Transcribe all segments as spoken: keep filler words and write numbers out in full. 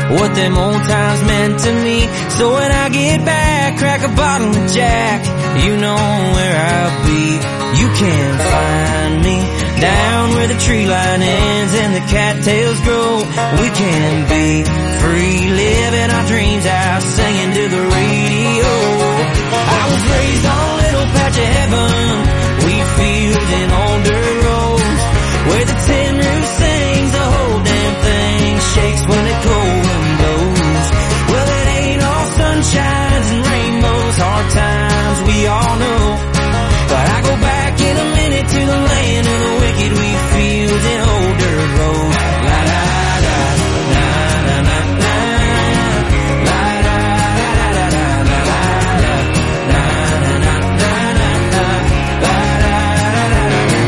what them old times meant to me. So when I get back, crack a bottle of Jack, you know where I'll be. You can find me down where the tree line ends and the cattails grow. We can be free, living our dreams out, singing to the radio. I was raised on a little patch of heaven, wheat fields and old dirt roads, where the tin roof sings, the whole damn thing shakes when the cold wind blows. Well, it ain't all sunshines and rainbows, hard times we all know. But I go back in a minute to the land of the wicked, wheat fields and old dirt roads. La da da, na na na na, la da da da da da da, na na na na na, la da da da da.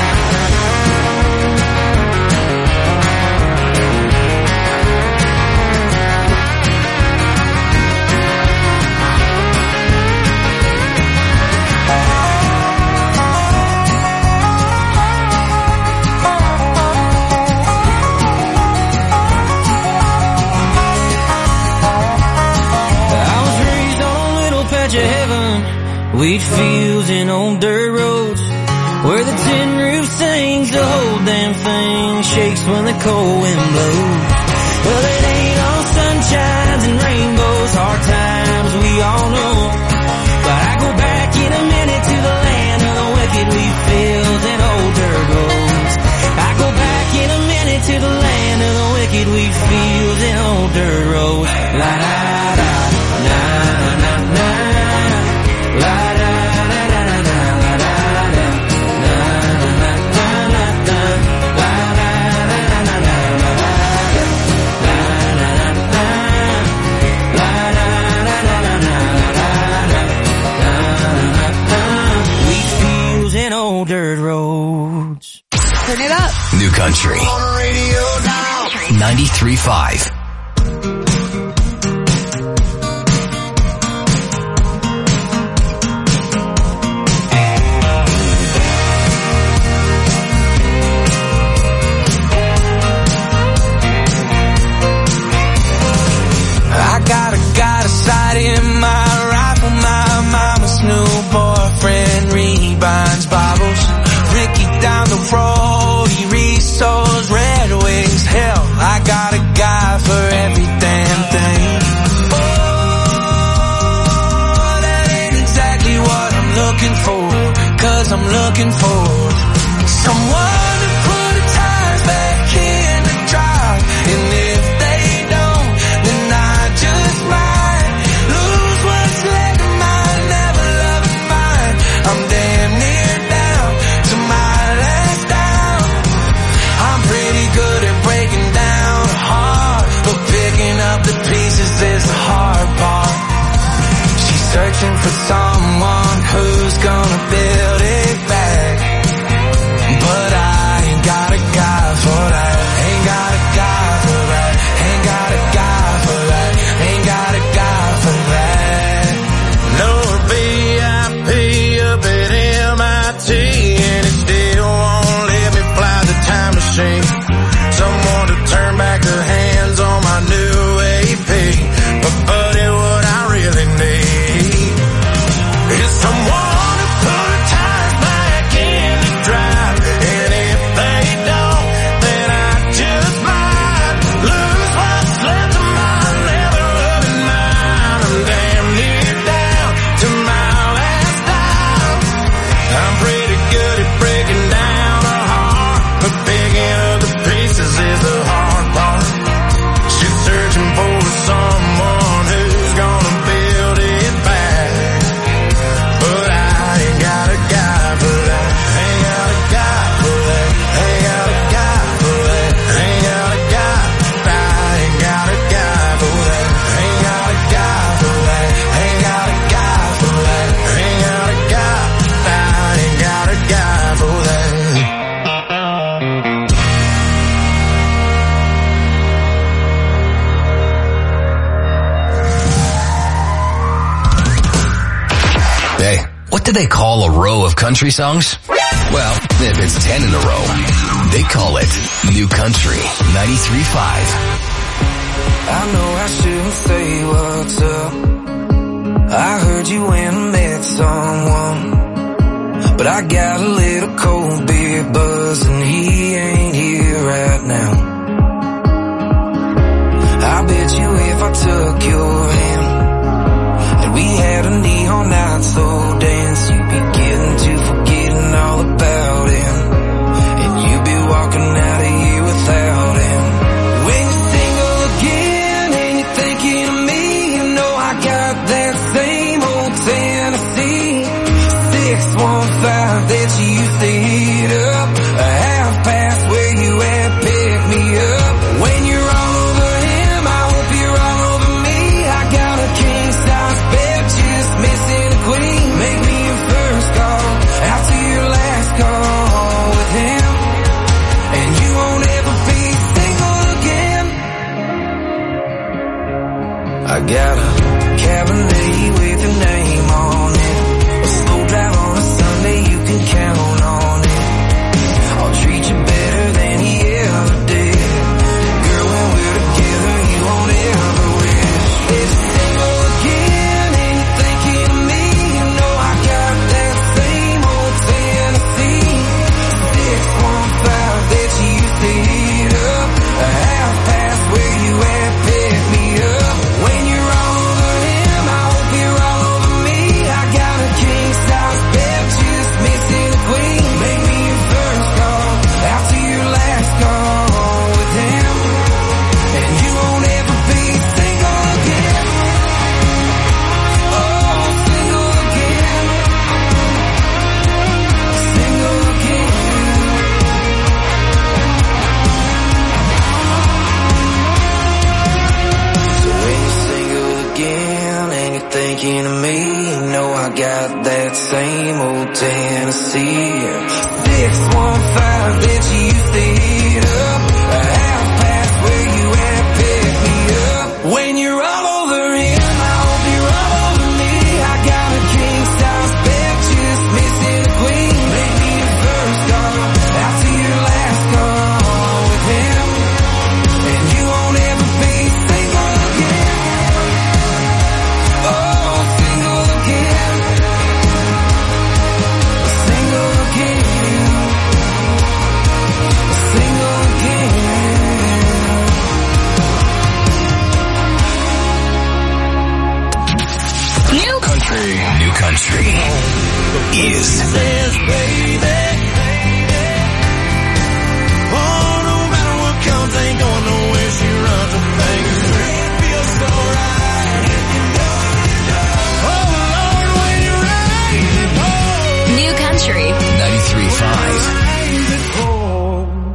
Wheat fields and old dirt roads, where the tin roof sings, the whole damn thing shakes when the cold wind blows. Well, it ain't all sunshines and rainbows, hard times we all know. But I go back in a minute to the land of the wicked, wheat fields and old dirt roads. I go back in a minute to the land of the wicked, wheat fields and old dirt roads. La da da, na na na, la da. Dirt roads. Turn it up. New Country. On the radio now. ninety-three point five. I got a, got a sight in my rifle, my mama's new boyfriend rebinds bottles. Ricky down the road, he resold Red Wings. Hell, I got a guy for every damn thing. Oh, that ain't exactly what I'm looking for, cause I'm looking for someone to put the tires back in the drive. And if they don't, then I just might lose what's left of mine, never loving mine. I'm damn near down to my last down. I'm pretty good at breaking down a heart, but picking up the pieces is the hard part. She's searching for someone who's gonna build it back, but I ain't got a guy for that. Ain't got a guy for that. Ain't got a guy for that. Ain't got a guy for that. No V I P up at M I T, and it still won't let me fly the time machine. Someone to turn back the hands on my new A P. But buddy, what I really need is someone to put the tires back in the drive. And if they don't, then I just might lose what's left of my never loving mine. I'm damn near down to my last dime. I'm pretty good at breaking down a heart, but picking up the pieces is the hard part. She's searching for someone who's gonna build it back, but I ain't got a guy for that. Ain't got a guy for that. Ain't got a guy for that. Ain't got a guy. I ain't got a guy for that. Ain't got a guy for that. Ain't got a guy for that. Ain't got a guy. I ain't got a guy for that. Hey, what do they call a row of country songs? Well, if it's ten in a row, they call it New Country ninety-three point five. I know I shouldn't say what's up. I heard you went and met someone, but I got a little cold beer buzz and he ain't here right now. I bet you if I took your hand and we had a neon night slow dance, you'd be getting to forgetting all about him, and you'd be walking out of here without him. When you're single again and you're thinking of me, you know I got that same old Tennessee six one five that you used to heat up, a half past where you at, pick me up. When you're all over him, I hope you're all over me. I got a king size bed, just missing a queen. Make me your first call, out to your last call with him, and you won't ever be single again. I got a Cabernet with your name on it, a slow drive on a Sunday, you can count on it. I'll treat you better than he ever did. Girl, when we're together, you won't ever wish. If you're single again and you're thinking of me, you know I got that same old Tennessee six one five that you used to heat up, a half past where you at, pick me up. When you're all over him, I hope you're all over me. I got a king size bed, just missing a queen. Make me your first call, out to your last call with him, and you won't ever be single again. Oh, single again, single again. So when you're single again and you're thinking of me, you know I got that same old Tennessee six one five that you used to heat up, a half past where you at, pick me up. When you're all over him, I hope you're all over me. I got a king size bed, just missing a queen. Make me your first call, out to your last call with him, and you won't ever be single again. Oh, single again, single again, single again. New country. New country is Says, baby, oh, no matter what comes, ain't going nowhere. She runs a fingers through. It feels so right. Oh, Lord, when you raise it home. New country. ninety-three point five. Raise it home.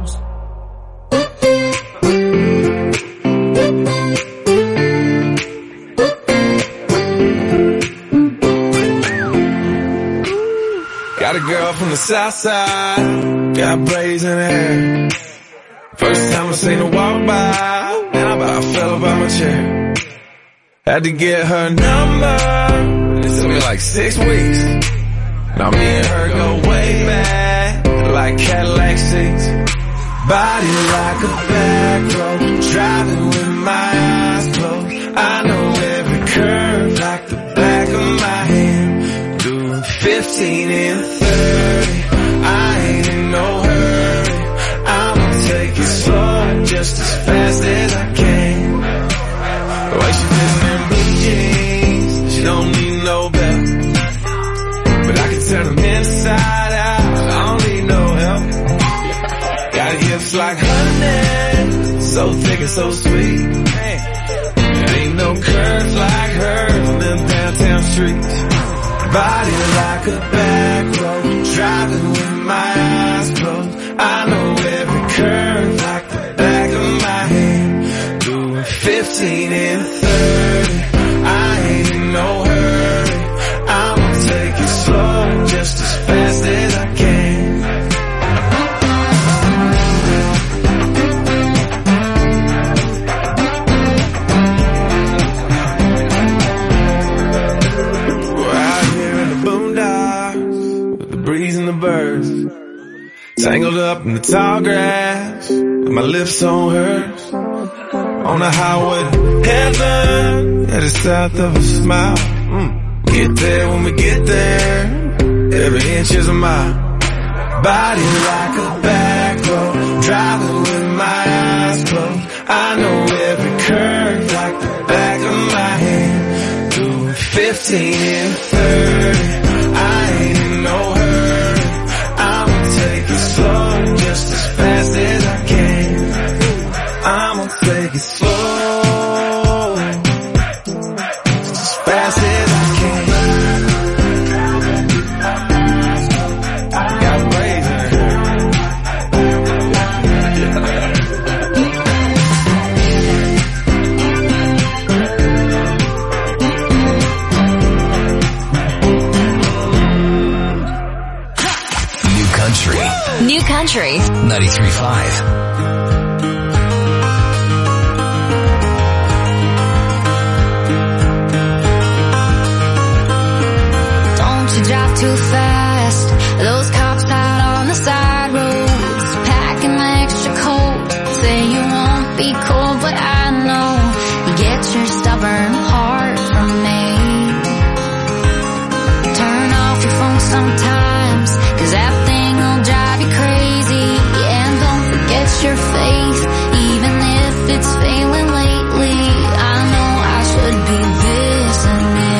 Got a girl from the south side, got braids in her hair. First time I seen her walk by, man, I about fell up out my chair. Had to get her number, it took me like six weeks. Now me and her go way back, like Cadillac seats. Body like a back road, driving with my eyes closed. I know every curve like the back of my hand. Doing fifteen and thirty, I ain't in no hurry. I'ma take it slow, just as fast as I can. The way she fits in blue jeans, she don't need no belt, but I can turn them inside out, I don't need no help. Got hips like honey, so thick and so sweet. There ain't no curves like hers on them downtown streets. Body like a back road, driving with my eyes closed. I know every curve like the back of my hand. Doing fifteen and thirty, I ain't in no hurry. I'ma take it slow, just as fast as I can. Tangled up in the tall grass, with my lips on hers. on the highway to heaven, yeah, the south of a smile. Mm. Get there when we get there, every inch is a mile. Body like a back road, driving with my eyes closed. I know every curve like the back of my hand. Through fifteen and thirty, I ain't in no hurry. I'ma take it slow, just as fast as I can. I'ma take it slow, just as fast as I can. Got brazen. New Country. New Country. ninety-three point five. Drive too fast, those cops out on the side roads, packing my extra coat, say you won't be cold, but I know you get your stubborn heart from me. Turn off your phone sometimes, cause that thing will drive you crazy, yeah, and don't forget your faith, even if it's failing lately. I know I should be listening,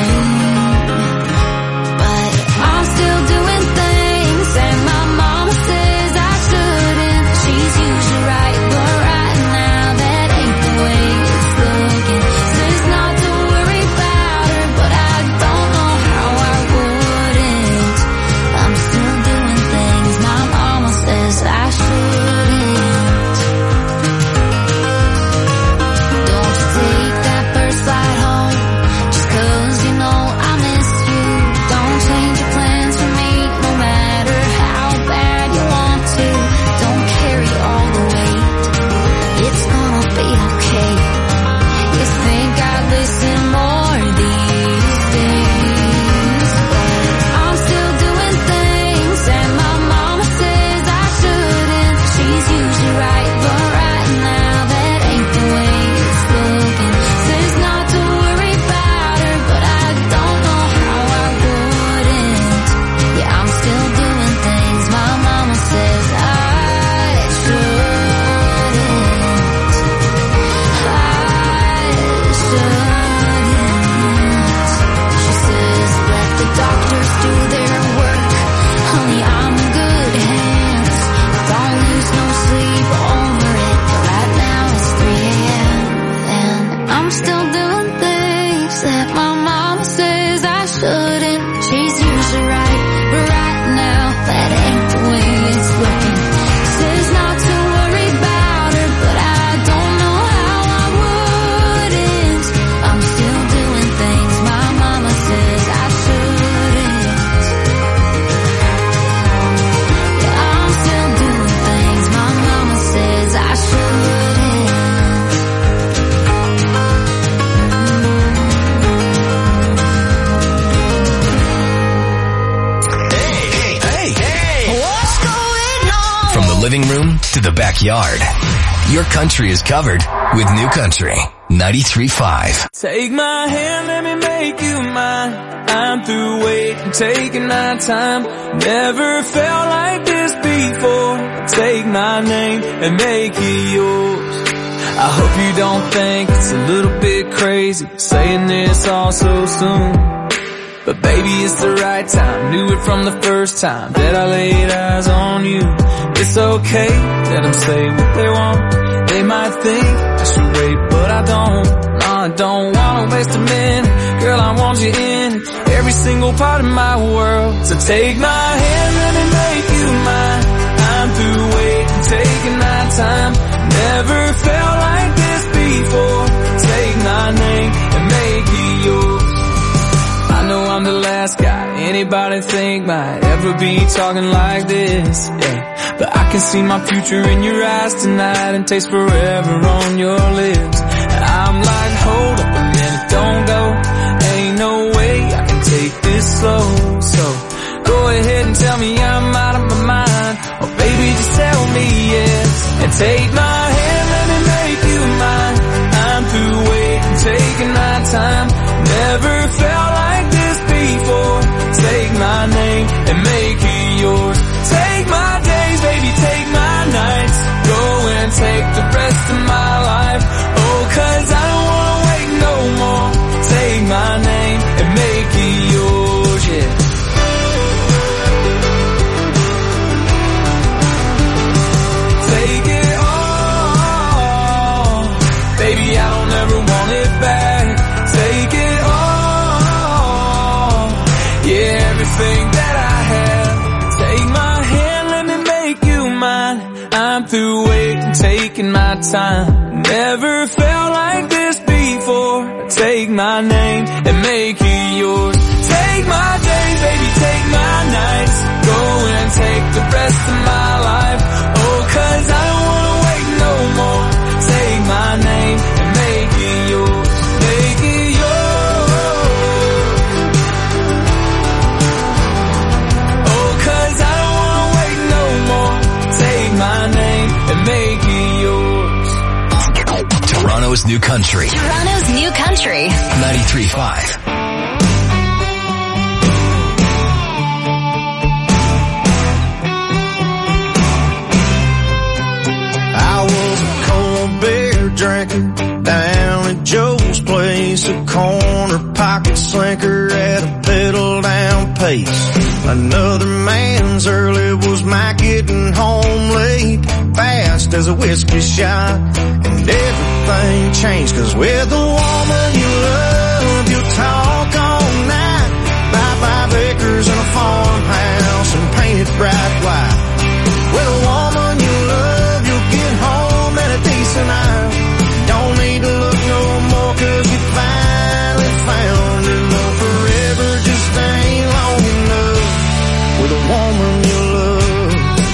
I'm still doing things and my mama says I shouldn't. She's usually right, but right now that ain't the way it's looking. Says not to worry about her, but I don't know how I wouldn't. I'm still doing things my mama says I shouldn't. Don't you take that first flight home, just cause you know I miss you. Don't change your plans for me, no matter how bad you want to. Don't carry all the weight, it's gonna be okay. You think I'd listen more these days, but I'm still doing things and my mama says I shouldn't. She's usually right, but right now that ain't the way it's looking. Says not to worry about her, but I don't know how I wouldn't. Yeah, I'm still doing things my mama says I shouldn't. I shouldn't. She says let the doctors do their work. Honey, I'm in good hands. Don't lose no sleep over it. But right now it's three a.m. and I'm still doing things that my mama says I shouldn't. She's usually right, but right now that ain't the way it's looking. Says not to worry about her, but I don't know how I wouldn't. I'm still doing things my mama says I shouldn't. Yeah, I'm still doing things my mama says I shouldn't. What's going on? From the living room to the backyard, your country is covered with New Country ninety-three point five. Take my hand, let me make you mine. I'm through waiting, taking our time. Never felt like this before. Take my name and make it yours. I hope you don't think it's a little bit crazy saying this all so soon. But baby, it's the right time. Knew it from the first time that I laid eyes on you. It's okay, let them say what they want. They might think I should wait, but I don't. No, I don't wanna waste a minute. Girl, I want you in every single part of my world. So take my hand, let me make you mine. I'm through waiting, taking my time. Never felt like this before. Take my name and make it yours. I know I'm the last guy anybody think might ever be talking like this, yeah. But I can see my future in your eyes tonight and taste forever on your lips. I'm like, hold up a minute, don't go. Ain't no way I can take this slow. So go ahead and tell me I'm out of my mind, or baby just tell me yes. And take my hand, let me make you mine. never want it back. Take it all, yeah, everything that I have. Take my hand, let me make you mine. I'm through waiting, taking my time. Never felt like this before. Take my name and make it yours. Take my days, baby, take my nights. Go and take the rest of my life. Oh, cause I don't wanna wait no more. Take my name and make it yours. Make it yours. Oh, cause I don't wanna wait no more. Take my name and make it yours. Toronto's New Country. Toronto's New Country. ninety-three point five. Drinking down at Joe's place, a corner pocket slinker at a pedal down pace. Another man's early was my getting home late, fast as a whiskey shot, and everything changed, cause with the woman you love, you talk all night, buy five acres and a farmhouse and paint it bright white. With a woman you love, you'll get home at a decent hour. Don't need to look no more, cause you finally found her. Love forever just ain't long enough with a woman you love.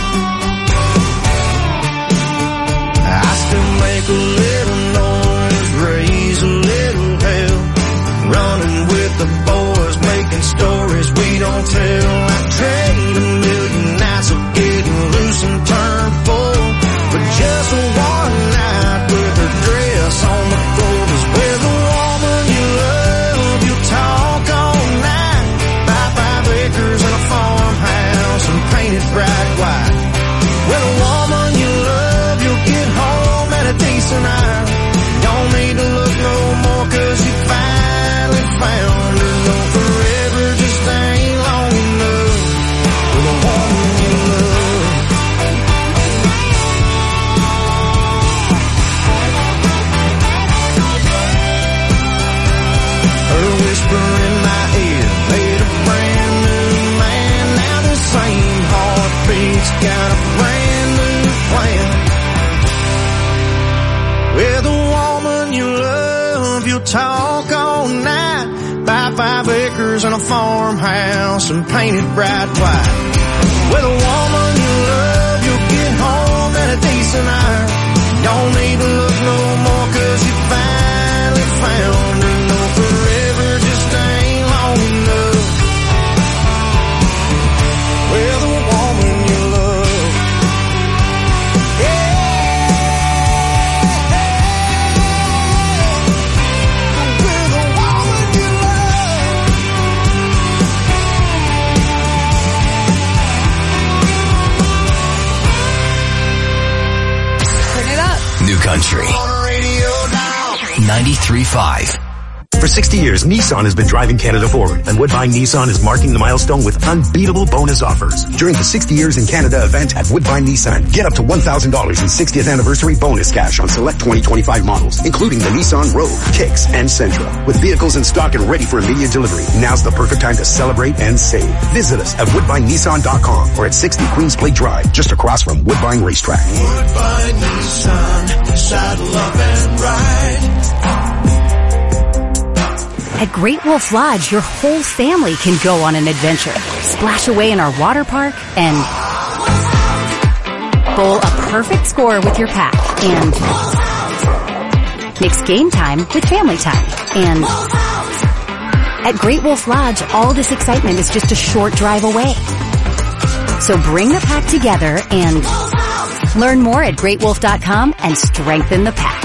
I still make a little noise, raise a little hell, running with the boys, making stories we don't tell. I trade a million nights of getting loose and turn full for just one night with her dress on the floor. Cause with a woman you love, you talk all night, buy five acres and a farmhouse and paint it bright white. With a woman you love, you'll get home at a decent hour. Don't need to look no more, cause you finally found her. No, forever just ain't long enough with a woman you love. Her whisper in my ear made a brand new man. Now the same heartbeat's got a brand new plan. With a woman you love, you'll talk all night, buy five acres and a farmhouse and paint it bright white. With a woman you love, you'll get home at a decent hour. Don't need to look no more, cause you finally found her. No, forever just ain't long enough with a woman you love. Yeah, with a woman you love. Turn it up. New Country. ninety-three point five. For sixty years, Nissan has been driving Canada forward, and Woodbine Nissan is marking the milestone with unbeatable bonus offers. During the sixty years in Canada event at Woodbine Nissan, get up to one thousand dollars in sixtieth anniversary bonus cash on select twenty twenty-five models, including the Nissan Rogue, Kicks, and Sentra. With vehicles in stock and ready for immediate delivery, now's the perfect time to celebrate and save. Visit us at woodbine nissan dot com or at sixty Queens Plate Drive, just across from Woodbine Racetrack. Woodbine Nissan, saddle up and ride. At Great Wolf Lodge, your whole family can go on an adventure. Splash away in our water park and bowl a perfect score with your pack and mix game time with family time. And at Great Wolf Lodge, all this excitement is just a short drive away. So bring the pack together and learn more at great wolf dot com and strengthen the pack.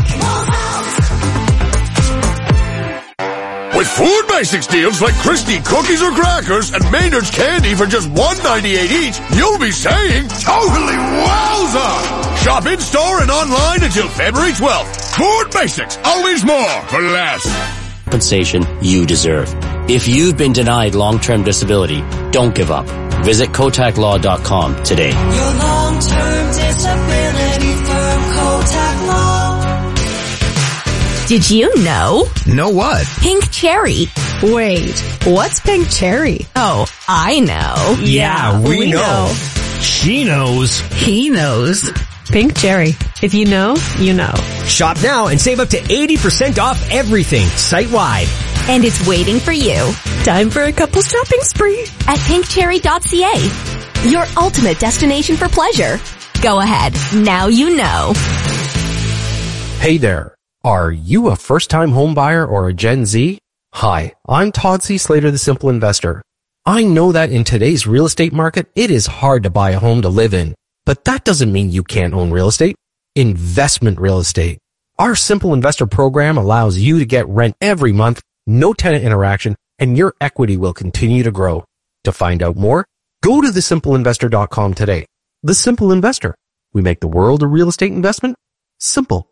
With Food Basics deals like Christie cookies or crackers and Maynard's candy for just one ninety-eight each, you'll be saying, totally wowza! Shop in-store and online until February twelfth. Food Basics, always more for less. Compensation you deserve. If you've been denied long-term disability, don't give up. Visit kotak law dot com today. Your long-term disability firm, Kotak Law. Did you know? Know what? Pink cherry. Wait, what's pink cherry? Oh, I know. Yeah, we, we know. know. She knows. He knows. Pink cherry. If you know, you know. Shop now and save up to eighty percent off everything site-wide. And it's waiting for you. Time for a couple shopping spree at pink cherry dot c a. Your ultimate destination for pleasure. Go ahead. Now you know. Hey there. Are you a first-time home buyer or a Gen Z? Hi, I'm Todd C. Slater, the Simple Investor. I know that in today's real estate market, it is hard to buy a home to live in. But that doesn't mean you can't own real estate. Investment real estate. Our Simple Investor program allows you to get rent every month, no tenant interaction, and your equity will continue to grow. To find out more, go to the simple investor dot com today. The Simple Investor. We make the world of real estate investment simple.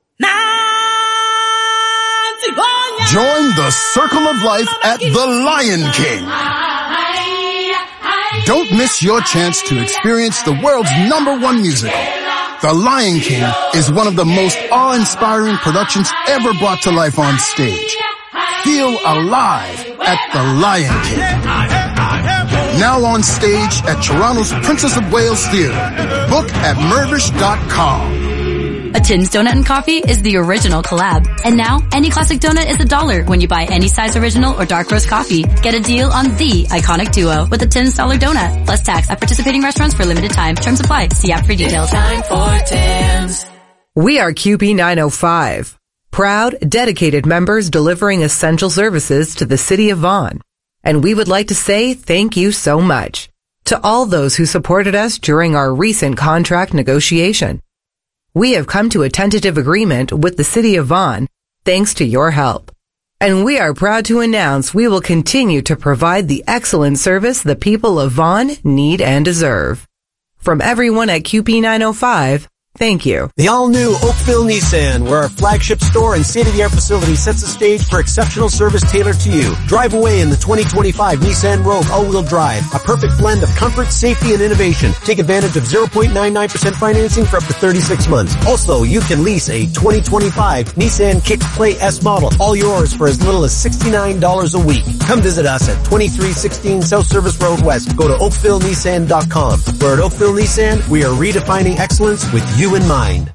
Join the circle of life at the Lion King. Don't miss your chance to experience the world's number one musical. The Lion King is one of the most awe-inspiring productions ever brought to life on stage. Feel alive at the Lion King. Now on stage at Toronto's Princess of Wales Theatre. Book at Mervish dot com. A Tim's Donut and Coffee is the original collab. And now, any classic donut is a dollar when you buy any size original or dark roast coffee. Get a deal on the iconic duo with a Tim's Dollar Donut. Plus tax at participating restaurants for limited time. Terms apply. See app for details. Time for Tim's. We are Q P nine oh five. Proud, dedicated members delivering essential services to the city of Vaughan. And we would like to say thank you so much to all those who supported us during our recent contract negotiation. We have come to a tentative agreement with the city of Vaughan thanks to your help. And we are proud to announce we will continue to provide the excellent service the people of Vaughan need and deserve. From everyone at Q P nine oh five, thank you. The all-new Oakville Nissan, where our flagship store and state-of-the-art facility sets the stage for exceptional service tailored to you. Drive away in the twenty twenty-five Nissan Rogue all-wheel drive, a perfect blend of comfort, safety, and innovation. Take advantage of zero point nine nine percent financing for up to thirty-six months. Also, you can lease a twenty twenty-five Nissan Kicks Play S model, all yours for as little as sixty-nine dollars a week. Come visit us at twenty-three sixteen South Service Road West. Go to oakville nissan dot com. Where at Oakville Nissan, we are redefining excellence with you in mind.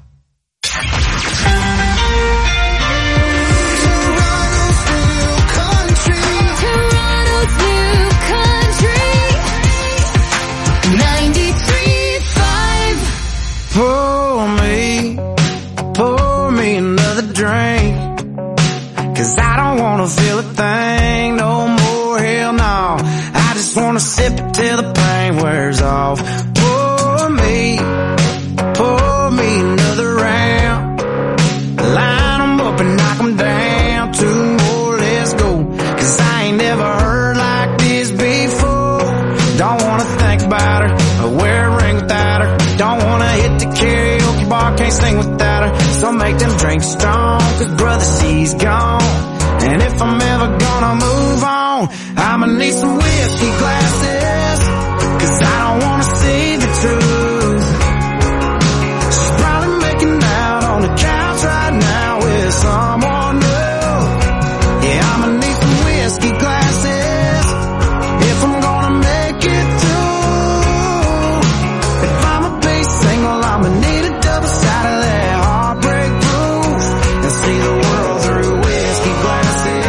Pour me, pour me another drink, 'cause I don't wanna feel a thing no more, hell no. I just wanna sip it till the pain wears off. Pour me, pour me another round, line 'em up and knock 'em down, two more, let's go, 'cause I ain't never heard like this before. Don't wanna think about her, or wear a ring without her, don't wanna hit the karaoke bar, can't sing without her, so make them drinks strong, 'cause brother, she's gone, and if I'm ever gonna move on, I'ma need some whiskey glasses, 'cause I don't wanna see the truth. She's probably making out on the couch right now with someone new. Yeah, I'ma need some whiskey glasses if I'm gonna make it through. If I'm a bass single, I'ma need a double side of that heartbreak proof, and see the world through whiskey glasses.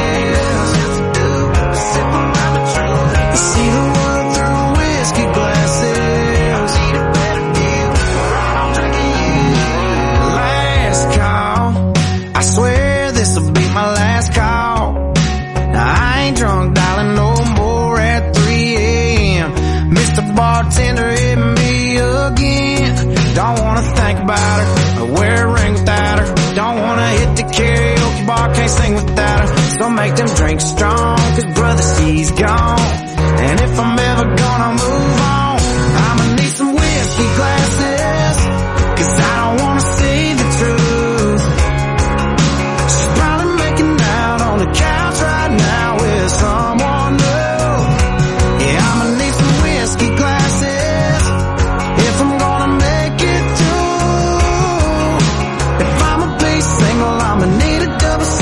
Sip around the truth, see the world through whiskey glasses. I need a better deal, I'm drinking you. Last call, I swear this'll be my last call. Now I ain't drunk, darling, no more at three a.m. Mister Bartender hit me again. Don't wanna think about her, or wear a ring without her, don't wanna hit the karaoke bar, can't sing without her, so make them drinks strong, 'cause brother, she's gone, and if I'm ever gonna move on, I'ma need some whiskey glasses, 'cause I don't wanna see the truth. She's probably making out on the couch right now with someone new. Yeah, I'ma need some whiskey glasses if I'm gonna make it through. If I'm a bass single, I'ma need a double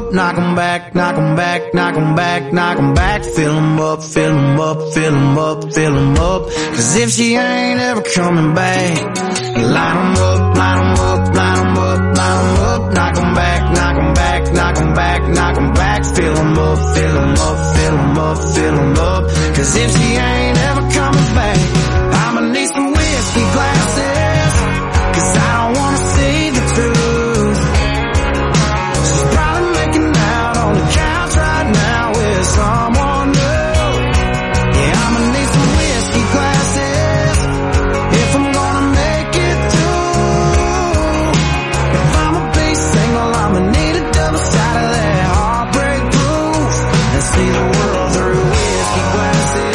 up, knock 'em back, knock 'em back, knock 'em back, knock 'em back. Fill 'em up, fill 'em up, fill 'em up, fill 'em up. Cause if she ain't ever coming back, line 'em up, line 'em up, line 'em up, line 'em up. Knock 'em back, knock 'em back, knock 'em back, knock 'em back. Fill 'em up, fill 'em up, fill 'em up, fill 'em up. Cause if she ain't ever coming back, I'ma need some whiskey glasses. Cause I don't wanna see the truth. She's probably making out on the couch right now with someone new. Yeah, I'ma need some whiskey glasses if I'm gonna make it through. If I'ma be single, I'ma need a double side of that heartbreak proof and see the world through whiskey glasses.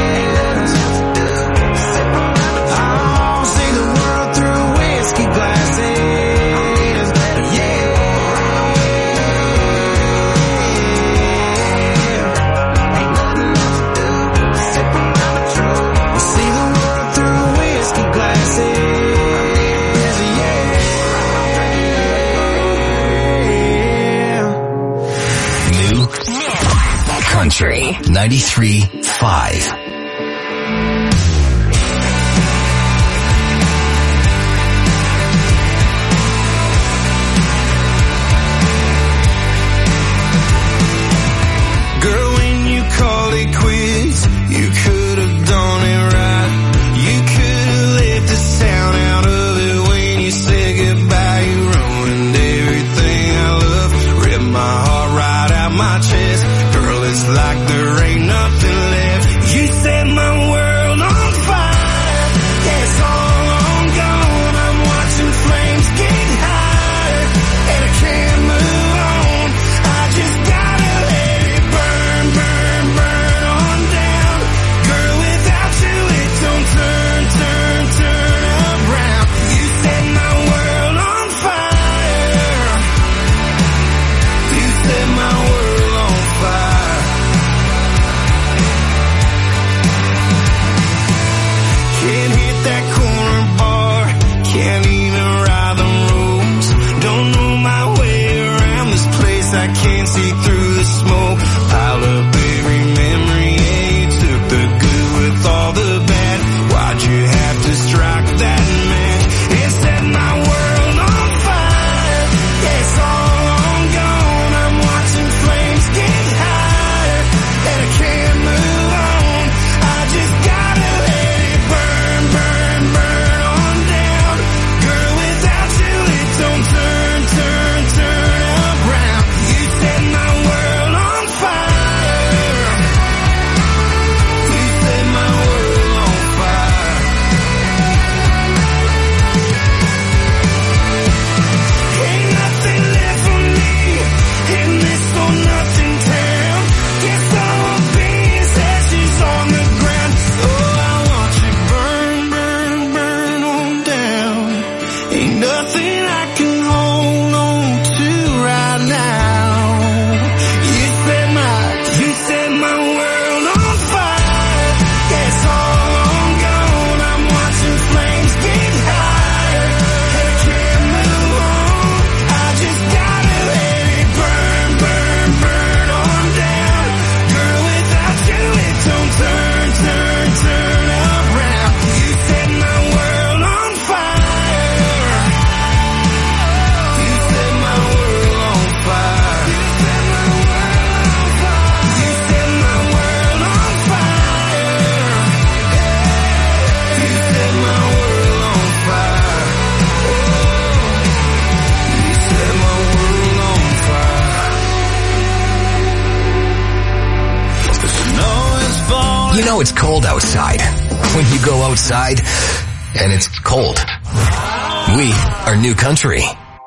Oh, see the world through whiskey glasses. Country ninety-three point five. Girl, when you called it quits, you could have done it right. You could have left the sound out of it when you said goodbye. You ruined everything I love, ripped my heart right out my chest. Girl, it's like there ain't nothing left. You set my world on fire. Yeah, it's all on gone. I'm watching flames get higher, and I can't move on. I just gotta let it burn, burn, burn on down. Girl, without you it don't turn, turn, turn around. You set my world on fire. You set my world on fire. Can't hit that corner bar, can't even ride the ropes. Don't know my way around this place, I can't see through the smoke. Pile up every memory, yeah, you took the good with all the bad. Why'd you have to strike that match? It set my world on fire. Yeah, it's all on gone. I'm watching flames get higher, and I can't move on. I just gotta let it burn, burn, burn on down. Girl, without you it don't turn, turn, turn around. You set my world on fire. You set my world on fire. Ain't nothing left for me in this or nothing town. Guess I'll be as ashes on the ground. Oh, I want you burn, burn, burn on down. Ain't nothing I can hold on to right now. You set my, you set my world on fire. Yeah, it's all on gone. I'm watching flames get higher, and I can't move on. I just gotta let it burn, burn, burn on down. Girl, without you it don't turn, turn, turn around. You set my world on fire. You set my world on fire. You set my world on fire. You set my world on fire. You set my world on fire. You set my world on fire. The snow is falling. You know it's cold outside when you go outside and it's cold. We are New Country.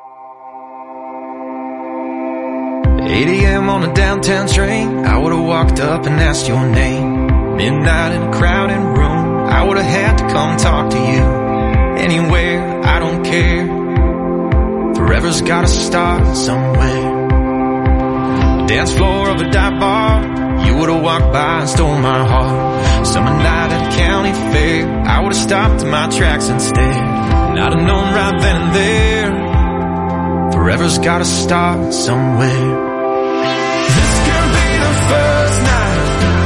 eight a.m. on a downtown train, I would've walked up and asked your name. Midnight in a crowded room, I would've had to come talk to you. Anywhere, I don't care. Forever's gotta start somewhere. Dance floor of a dive bar, you would've walked by and stole my heart. Summer night at a county fair, I would've stopped in my tracks instead. And I'd have known right then and there, forever's gotta start somewhere.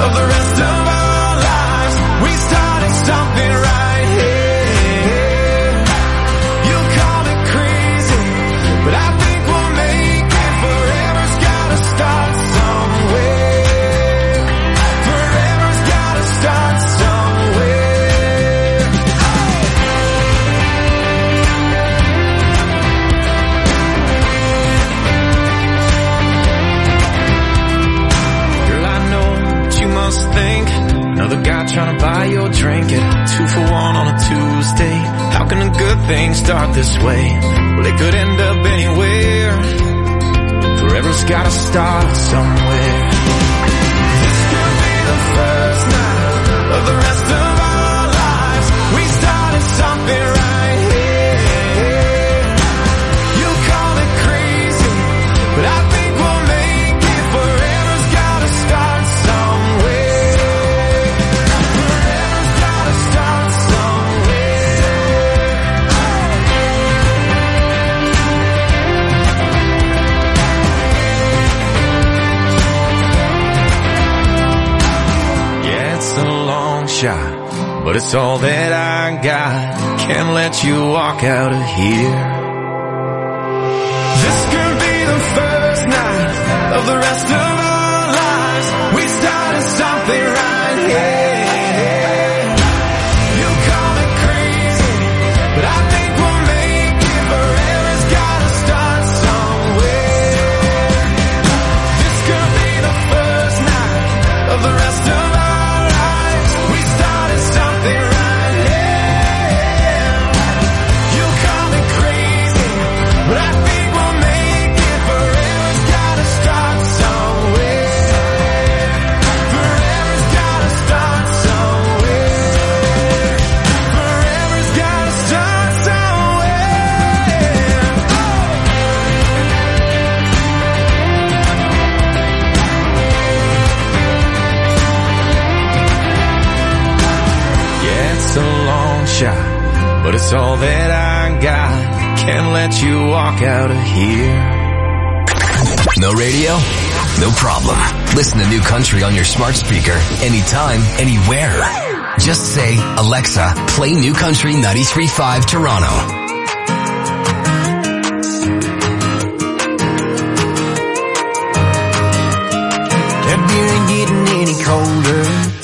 of the rest of our lives. We started something right here. You call it crazy, but I think we'll make it. Forever's gotta start somewhere. Forever's gotta start somewhere. Girl, I know what you must think. Another guy trying to buy your drink at two for one on a Tuesday. How can a good thing start this way? Well, it could end up anywhere. Forever's gotta start somewhere. This could be the first night of the rest of our lives. We started something right here. You call it crazy, but I think we'll make it. Forever's gotta start somewhere. Forever's gotta start somewhere. Yeah, it's a long shot, but it's all that I got. Can't let you walk out of here. This could be the first night of the rest of our lives. We started something right here. You call it crazy, but I think we'll make it. Forever's gotta start somewhere. This could be the first night of the rest of our lives. We started something right here. You call it crazy, but I think we'll make it. Forever's gotta start somewhere. Forever's gotta start somewhere. Forever's gotta start somewhere. Yeah, it's a long shot, but it's all that I got. Can't let you walk out of here. No radio? No problem. Listen to New Country on your smart speaker anytime, anywhere. Just say, Alexa, play New Country ninety-three point five Toronto. That beer ain't getting any colder,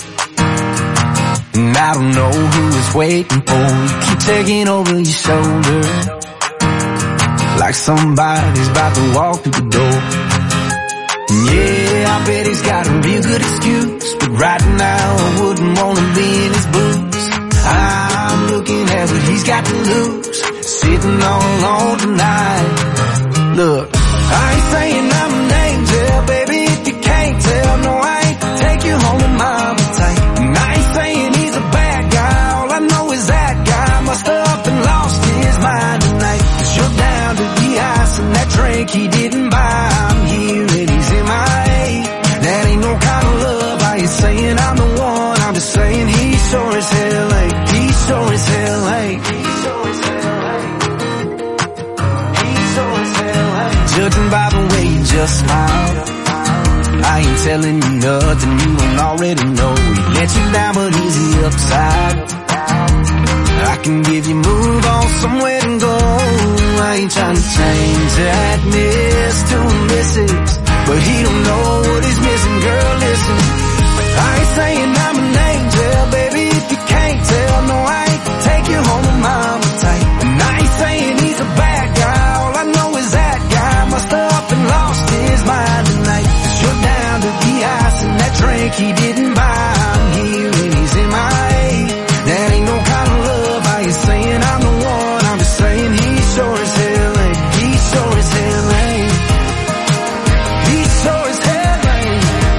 and I don't know who it's waiting for. You keep taking over your shoulder, like somebody's about to walk through the door. Yeah, I bet he's got a real good excuse, but right now I wouldn't want to be in his boots. I'm looking at what he's got to lose, sitting all alone tonight. Look, I ain't saying I'm an angel, baby, if you can't tell. No, I ain't take you home with mama tight. And I ain't saying he's a bad guy, all I know is that guy must have up and lost his mind tonight. Cause you're down to the ice and that drink he didn't buy. I'm here and he's in my A. That ain't no kind of love. I ain't saying I'm the one, I'm just saying he's sure as hell ain't. He's sure as hell ain't. He's sure as hell ain't. He's sure as hell ain't. Judging by the way you just smile, I ain't telling you nothing you don't already know. He let you down but he's the upside. I can give you move on somewhere to go. I ain't trying to change that miss to a missus, but he don't know what he's missing. Girl, listen, I ain't saying I'm an angel, baby, if you can't tell. No, I ain't take you home with mama tight. And I ain't saying he's a bad guy, all I know is that guy must have up and lost his mind tonight. Cause you're down to the ice and that drink he didn't buy. I'm here and he's in my A. That ain't no kind of love. I ain't saying I'm the one, I'm just saying he's sure as hell ain't. He's sure as hell ain't. He's sure as hell ain't.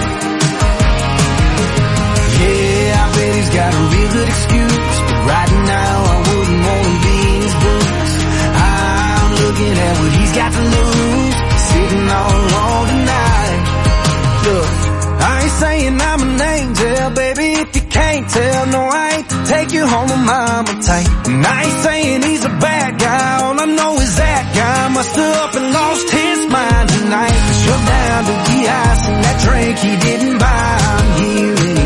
Yeah, I bet he's got a real good excuse, but right now I wouldn't want to be in his boots. I'm looking at what he's got to lose, sitting all alone tonight. Look, I ain't saying I'm an angel, baby, if you can't tell. No, I ain't take you home with mama tight. And I ain't saying he's a bad guy, all I know is that guy must have up and lost his mind tonight. Cause you're down to the ice and that drink he didn't buy. I'm here and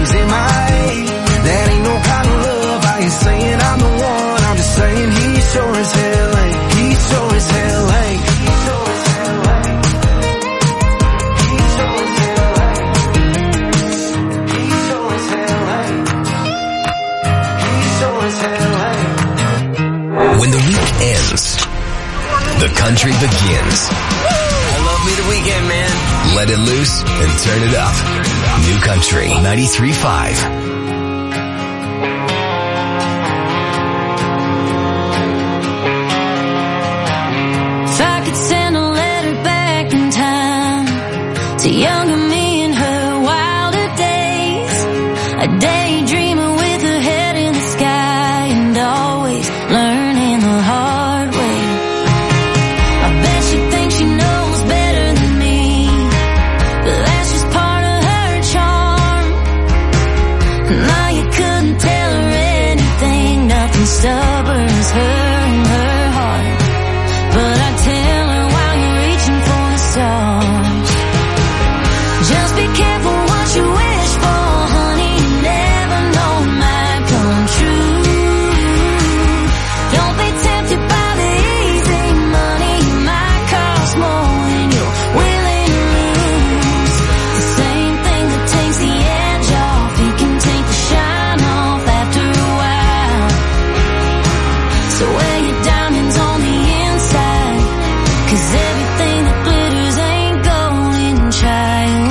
ends. The country begins. I love me the weekend, man. Let it loose and turn it up. New Country ninety-three point five. To younger me in her wilder days, a daydreamer with her head in the sky and always learning the hard way. I bet she thinks she knows better than me, but that's just part of her charm. Now you couldn't tell her anything, nothing stubborn as her and her heart. But I tell her while you're reaching for the stars, just be careful what you wish for, honey. You never know it might come true. Don't be tempted by the easy money. It might cost more than you're willing to lose. The same thing that takes the edge off, it can take the shine off after a while. So wear your diamonds on the inside, 'cause everything that glitters ain't golden, child.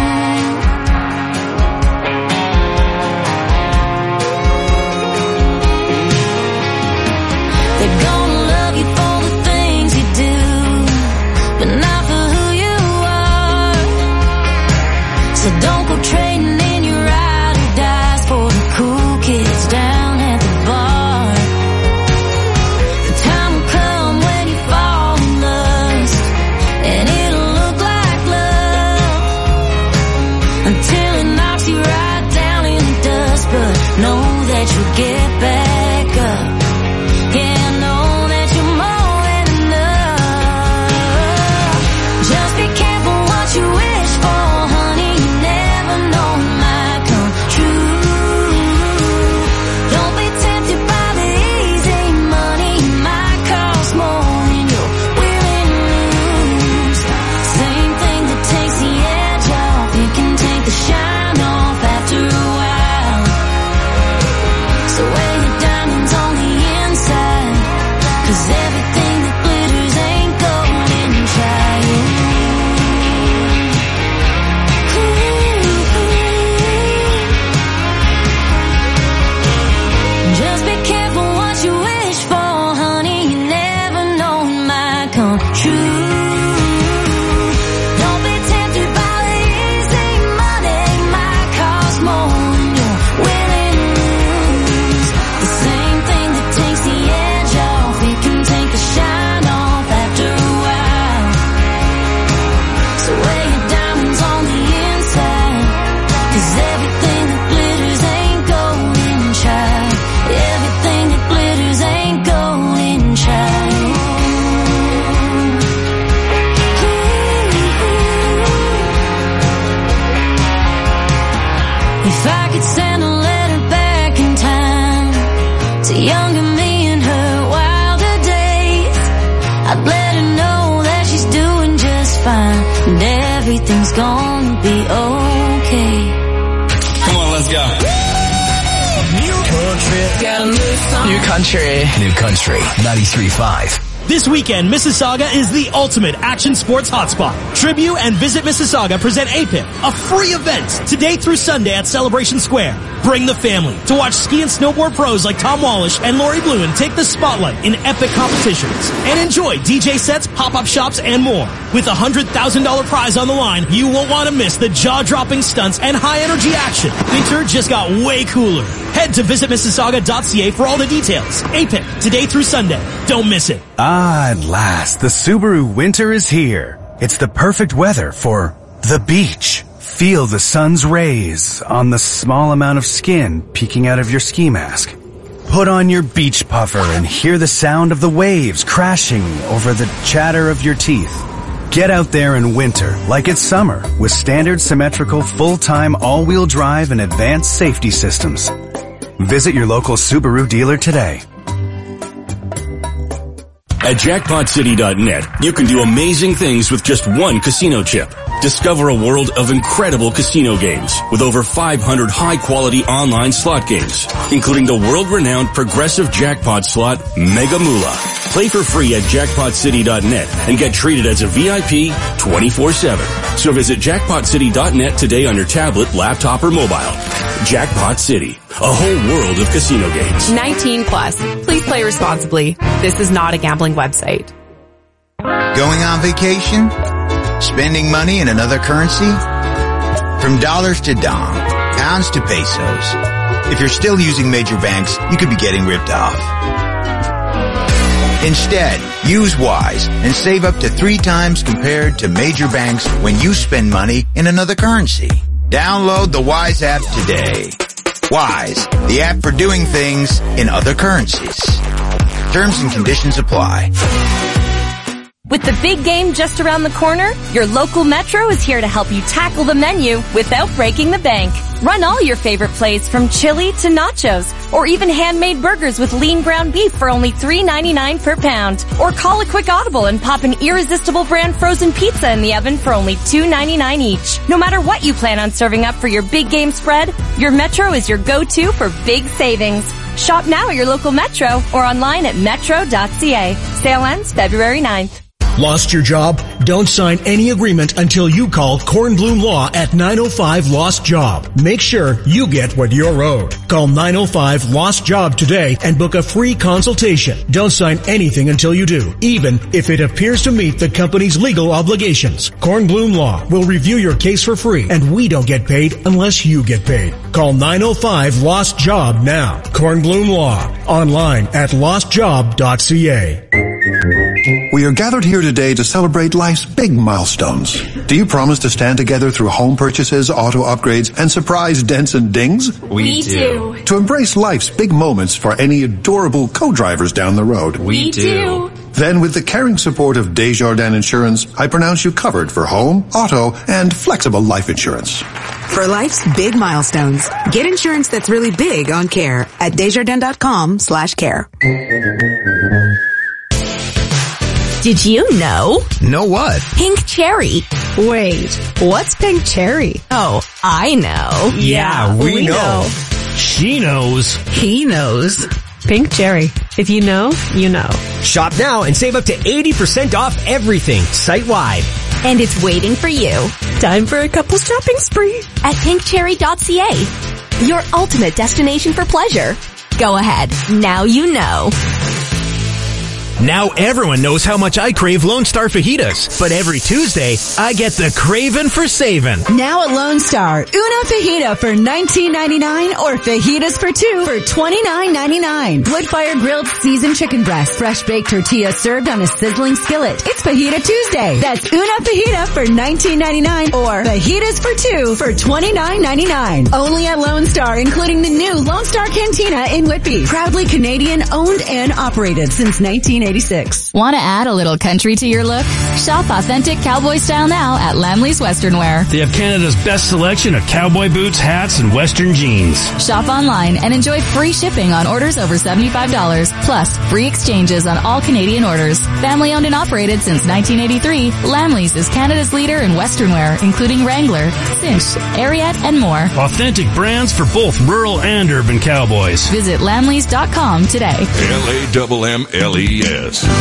They're gonna love you for the things you do, but not for who you are. So don't go trading in your ride or dies for the cool kids down at the bar. The time will come when you fall in lust, and it'll look like love until it knocks you right down in the dust. But know that you'll get back up. Yeah, I know that you're more than enough. Just be careful what you wish for, honey. You never know it might come true. Don't be tempted by the easy money. It might cost more than you're willing to lose. Same thing that takes the edge off, it can take the shine off after a while. So wear your diamonds on the inside, 'cause everything that glitters ain't golden, child. Just be careful what you wish for, honey. You never know it might come true. Don't be tempted by the easy money. It might cost more than you're willing to lose. The same thing that takes the edge off, it can take the shine off after a while. So wear your diamonds on the inside, 'cause everything that glitters ain't golden, child. Everything that glitters ain't golden, child. If I could send a letter back in time to younger me in her wilder days, I'd let her know that she's doing just fine and everything's gonna be okay. Come on, let's go. New country, got a new song. New Country. New Country ninety-three point five. This weekend, Mississauga is the ultimate action sports hotspot. Tribute and Visit Mississauga present A P I P, a free event, today through Sunday at Celebration Square. Bring the family to watch ski and snowboard pros like Tom Wallish and Lori Bluin take the spotlight in epic competitions. And enjoy D J sets, pop-up shops, and more. With a one hundred thousand dollars prize on the line, you won't want to miss the jaw-dropping stunts and high-energy action. Winter just got way cooler. Head to visit mississauga dot c a for all the details. A P I P, today through Sunday. Don't miss it. Ah, at last, the Subaru winter is here. It's the perfect weather for the beach. Feel the sun's rays on the small amount of skin peeking out of your ski mask. Put on your beach puffer and hear the sound of the waves crashing over the chatter of your teeth. Get out there in winter like it's summer with standard symmetrical full-time all-wheel drive and advanced safety systems. Visit your local Subaru dealer today. At jackpot city dot net, you can do amazing things with just one casino chip. Discover a world of incredible casino games with over five hundred high-quality online slot games, including the world-renowned progressive jackpot slot Mega Moolah. Play for free at jackpot city dot net and get treated as a V I P twenty-four seven. So visit jackpot city dot net today on your tablet, laptop, or mobile. Jackpot City, a whole world of casino games. nineteen plus. Please play responsibly. This is not a gambling website. Going on vacation? Spending money in another currency? From dollars to dong, pounds to pesos. If you're still using major banks, you could be getting ripped off. Instead, use Wise and save up to three times compared to major banks when you spend money in another currency. Download the Wise app today. Wise, the app for doing things in other currencies. Terms and conditions apply. With the big game just around the corner, your local Metro is here to help you tackle the menu without breaking the bank. Run all your favorite plays from chili to nachos, or even handmade burgers with lean ground beef for only three ninety-nine per pound. Or call a quick audible and pop an irresistible brand frozen pizza in the oven for only two ninety-nine each. No matter what you plan on serving up for your big game spread, your Metro is your go-to for big savings. Shop now at your local Metro or online at metro dot c a. Sale ends February ninth. Lost your job? Don't sign any agreement until you call Kornblum Law at nine oh five Lost Job. Make sure you get what you're owed. Call nine oh five Lost Job today and book a free consultation. Don't sign anything until you do, even if it appears to meet the company's legal obligations. Kornblum Law will review your case for free, and we don't get paid unless you get paid. Call nine oh five Lost Job now. Kornblum Law. Online at lost job dot c a. We are gathered here today to celebrate life's big milestones. Do you promise to stand together through home purchases, auto upgrades, and surprise dents and dings? We, we do. To embrace life's big moments for any adorable co-drivers down the road? We do. Then with the caring support of Desjardins Insurance, I pronounce you covered for home, auto, and flexible life insurance. For life's big milestones, get insurance that's really big on care at desjardins dot com slash care. Did you know? Know what? Pink cherry. Wait, what's pink cherry? Oh, I know. Yeah, we, we know. know. She knows. He knows. Pink cherry. If you know, you know. Shop now and save up to eighty percent off everything site-wide. And it's waiting for you. Time for a couple shopping spree at pink cherry dot c a. Your ultimate destination for pleasure. Go ahead. Now you know. Now everyone knows how much I crave Lone Star fajitas, but every Tuesday, I get the craving for saving. Now at Lone Star, una fajita for nineteen ninety-nine or fajitas for two for twenty-nine ninety-nine. Wood-fired grilled seasoned chicken breast, fresh baked tortilla served on a sizzling skillet. It's Fajita Tuesday. That's una fajita for nineteen ninety-nine or fajitas for two for twenty-nine ninety-nine. Only at Lone Star, including the new Lone Star Cantina in Whitby. Proudly Canadian owned and operated since nineteen eighty-six. Want to add a little country to your look? Shop authentic cowboy style now at Lamley's Western Wear. They have Canada's best selection of cowboy boots, hats, and Western jeans. Shop online and enjoy free shipping on orders over seventy-five dollars, plus free exchanges on all Canadian orders. Family owned and operated since nineteen eighty-three, Lamley's is Canada's leader in Western wear, including Wrangler, Cinch, Ariat, and more. Authentic brands for both rural and urban cowboys. Visit lamleys dot com today. L A M M L E S.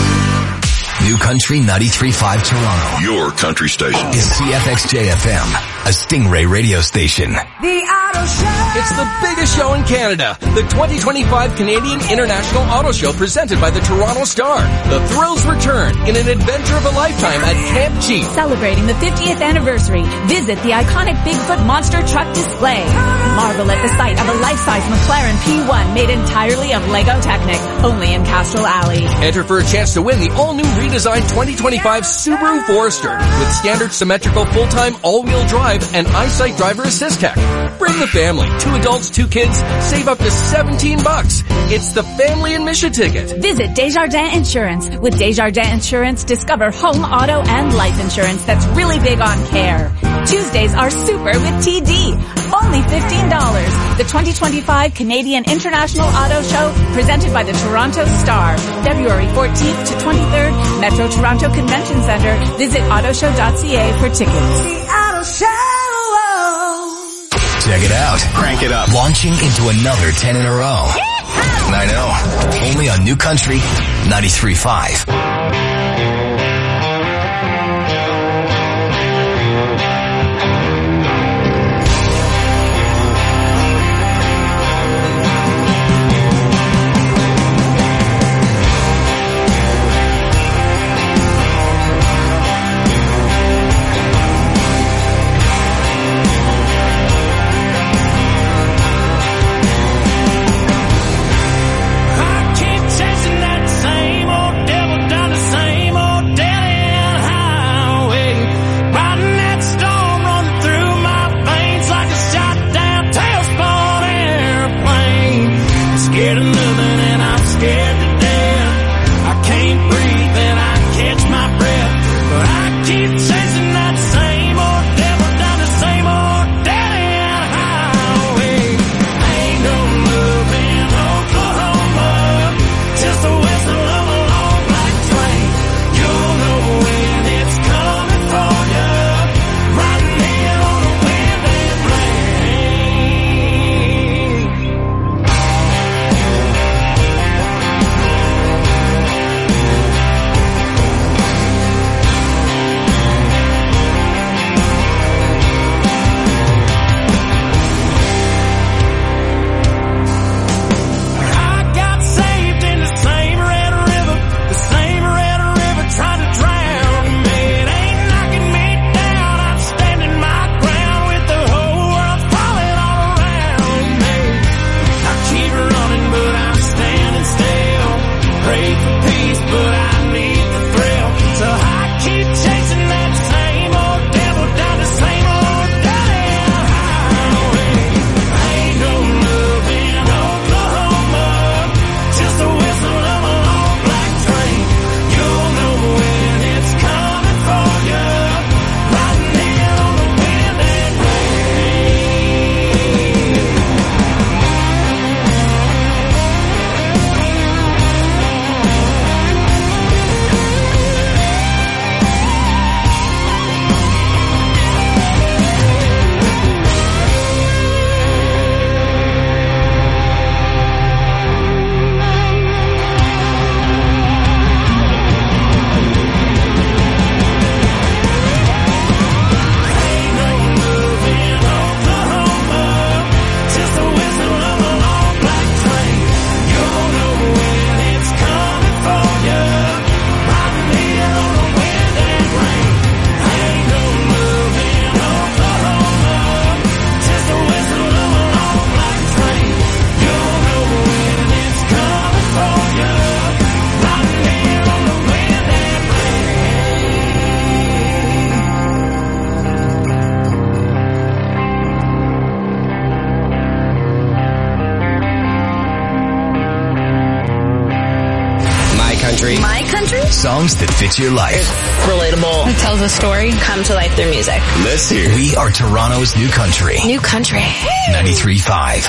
New Country ninety-three point five Toronto. Your country station. Is C F X J F M, a Stingray radio station. The Auto Show. It's the biggest show in Canada. The twenty twenty-five Canadian International Auto Show presented by the Toronto Star. The thrills return in an adventure of a lifetime at Camp Cheap. Celebrating the fiftieth anniversary, visit the iconic Bigfoot monster truck display. Marvel at the sight of a life-size McLaren P one made entirely of Lego Technic, only in Castro Alley. Enter for a chance to win the all-new redesigned twenty twenty-five Subaru Forester with standard symmetrical full-time all-wheel drive and EyeSight driver assist tech. Bring the family, two adults, two kids, save up to seventeen bucks. It's the family admission ticket. Visit Desjardins Insurance. With Desjardins Insurance, discover home, auto, and life insurance that's really big on care. Tuesdays are super with T D. Only fifteen dollars. The twenty twenty-five Canadian International Auto Show presented by the Toronto Star. February fourteenth to twenty-third, Metro Toronto Convention Center. Visit auto show dot c a for tickets. The Auto Show. Check it out. Crank it up. Launching into another ten in a row. Yeehaw! I know. Only on New Country ninety-three point five. Songs that fit your life. It's relatable. It tells a story. Come to life through music. Let's hear it. We are Toronto's New Country. New Country. ninety-three point five.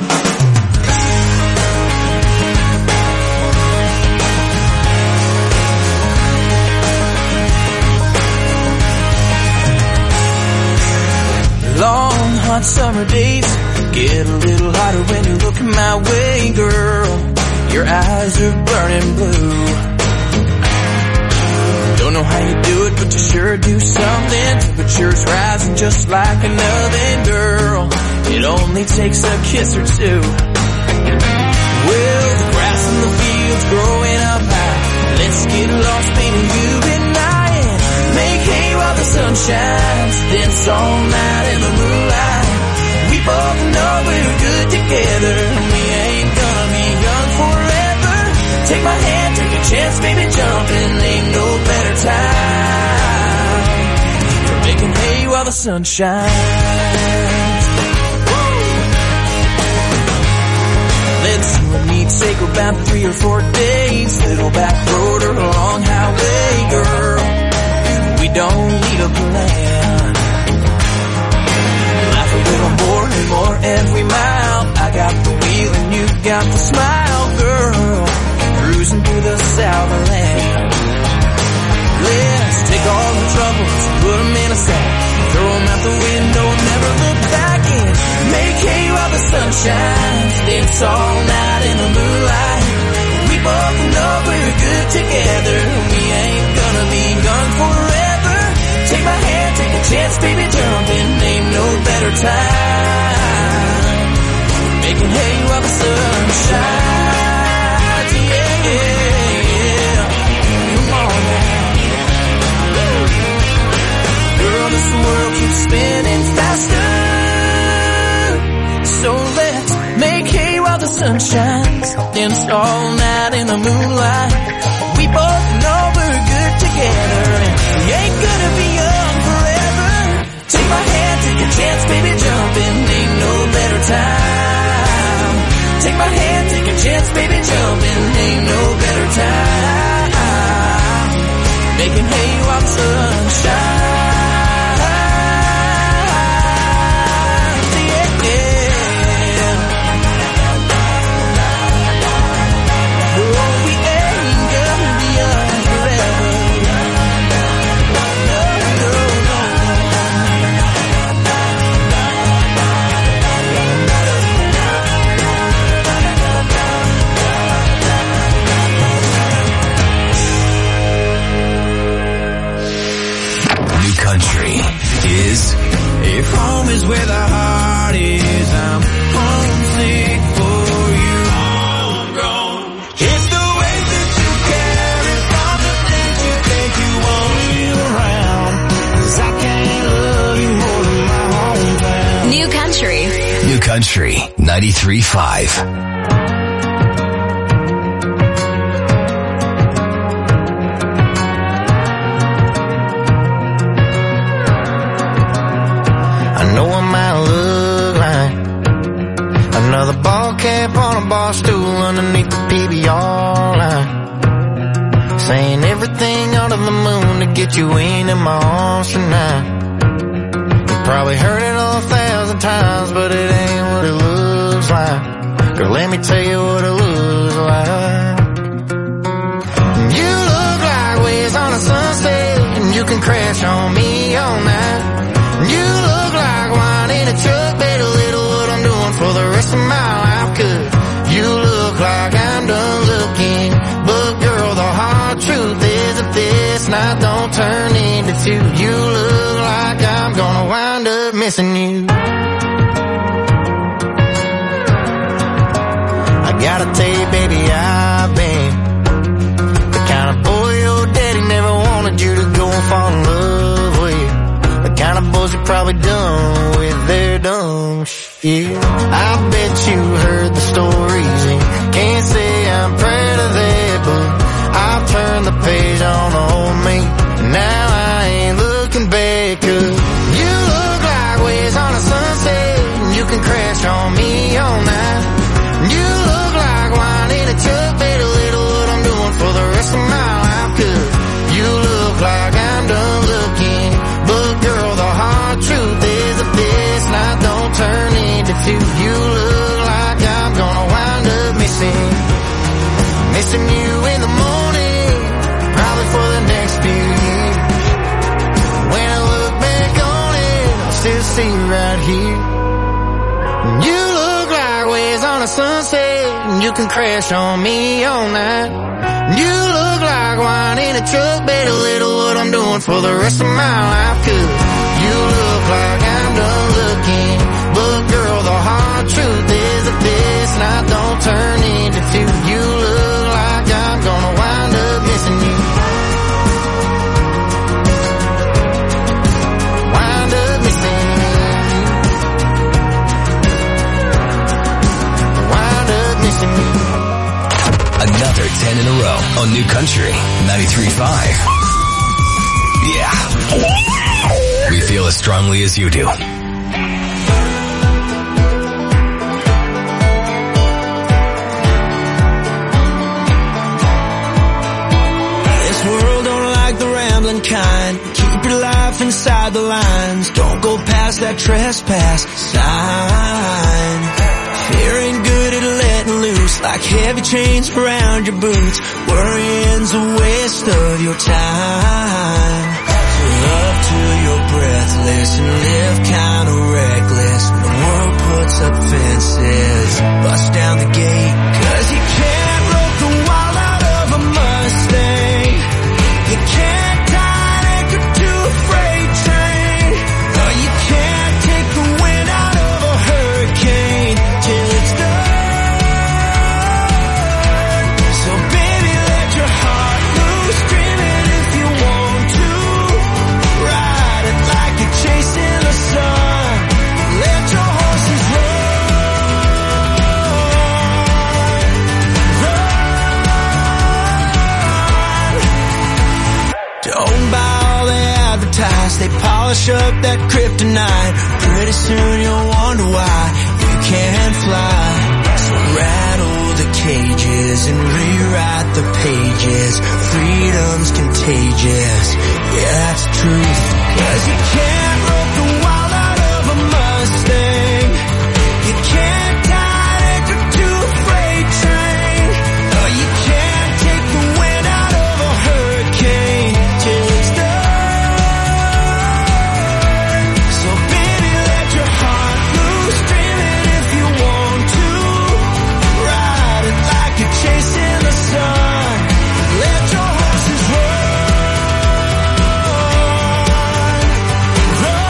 Long, hot summer days get a little hotter when you're looking my way, girl. Your eyes are burning blue. Don't know how you do it, but you sure do something. Temperature's rising just like an oven, girl. It only takes a kiss or two. Well, the grass in the field's growing up high. Let's get lost, baby, you and I, and make hay while the sun shines. Dance all night in the moonlight. We both know we're good together. We ain't gonna be young forever. Take my hand, take a chance, baby, jump in. Ain't no better time for making hay while the sun shines. Let's you and me take about three or four days. Little back road or a long highway, girl. We don't need a plan. Laugh a little more and more every mile. I got the wheel and you got the smile, girl. Cruising through the Southland. Let's take all the troubles, put them in a sack, throw them out the window and never look back in. Make hay while the sun shines, then it's all night in the moonlight. We both know we're good together. We ain't gonna be gone forever. Take my hand, take a chance, baby, jump in. Ain't no better time. Making hay while the sun shines. Yeah, yeah. Come on now. Girl, this world keeps spinning faster. So let's make hay while the sun shines. Dance all night in the moonlight. We both know we're good together. And we ain't gonna be young forever. Take my hand, take a chance, baby, jump in. Ain't no better time. Take my hand, take a chance, baby, jump in. Ain't no better time. Making hay while the sun shines. Country is if home is where the heart is, I'm homesick for you. Homegrown. It's the way that you carry all the things you think you want me around. 'Cause I can't love you more than my hometown. New Country. New Country ninety-three point five. Another ball cap on a bar stool underneath the P B R line, saying everything under the moon to get you in in my arms tonight. You probably heard it a thousand times, but it ain't what it looks like. Girl, let me tell you what it looks like. You look like waves on a sunset, and you can crash on me all night. You look like wine in a truck, better little what I'm doing for the rest of my life. 'Cause you look like I'm done looking, but girl, the hard truth is if this night don't turn into two, you look like I'm gonna wind up missing you. I gotta tell you, baby, I've been the kind of boy your daddy never wanted you to go and fall in love with. The kind of boys you probably done with their dumb shit. I bet you heard the stories and can't say I'm proud of that, but I've turned the page on old me. Now I ain't looking back, 'cause you look like waves on a sunset, and you can crash on me all night. You look like wine in a truck, better little what I'm doing for the rest of my life. 'Cause you look like I'm done looking, but girl, the hard truth is if this night don't turn into two, you look like I'm gonna wind up missing, missing you in the morning, probably for the next few years. When I look back on it, I still see you right here. You look like waves on a sunset, and you can crash on me all night. You look like wine in a truck, better little what I'm doing for the rest of my life. 'Cause you look like I'm done looking, but girl, the hard truth is if this night don't turn into two, you look like I'm gonna wind up missing you. Wind up missing you. Wind up missing you. Another ten in a row on New Country ninety-three point five. Yeah. We feel as strongly as you do. This world don't like the rambling kind. Keep your life inside the lines. Don't go past that trespass sign. Fear ain't good at letting loose, like heavy chains around your boots. Worrying's a waste of your time. Love till you're breathless and live kinda reckless. When the world puts puts up fences, bust down the gate, cause you can't rope the wild out of a Mustang. You can't tie an anchor to a freight train. Or you can't take the wind out of a hurricane till it's done. So baby, let your heart loose, dream it if you want to. Ride it like you're chasing the sun. Let your horses run, run. Don't buy all they advertise, they polish up that kryptonite. Pretty soon you'll wonder why you can't fly. So rattle the cages and rewrite the pages. Freedom's contagious, yeah, that's the truth. Cause you can't rope the wild out of a Mustang. You can't tie an anchor to a freight train. Or you can't take the wind out of a hurricane till it's done. So baby, let your heart loose, dream it if you want to. Ride it like you're chasing the sun. Let your horses run, run.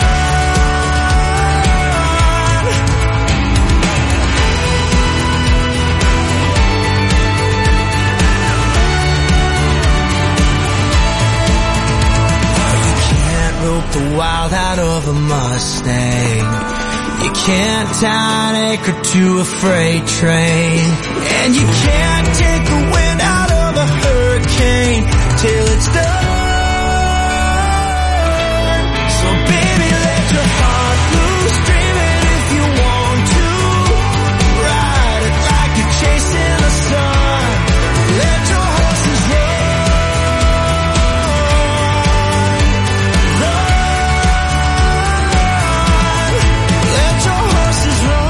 You can't rope the wild out of a Mustang. You can't tie an anchor to a freight train. And you can't take the wind out of a hurricane till it's done. So baby, let your heart loose, dream it if you want to. Ride it like you're chasing the sun. Let your horses run, run. Let your horses run.